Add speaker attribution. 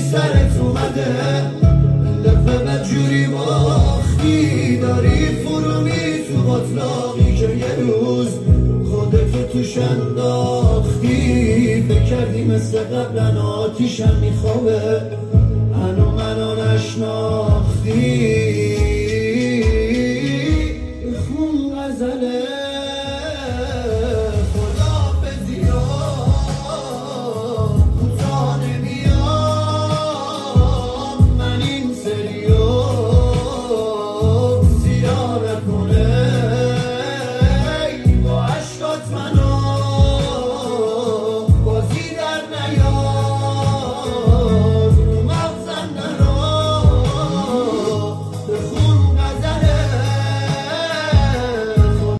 Speaker 1: سرت اومده لفه بدجوری باختی داری فرومی تو باطلاقی که یه روز خودتو توش انداختی فکر کردی مثل قبلن آتیشم میخوابه هنو منو نشناختی خون غزله با عشقات منو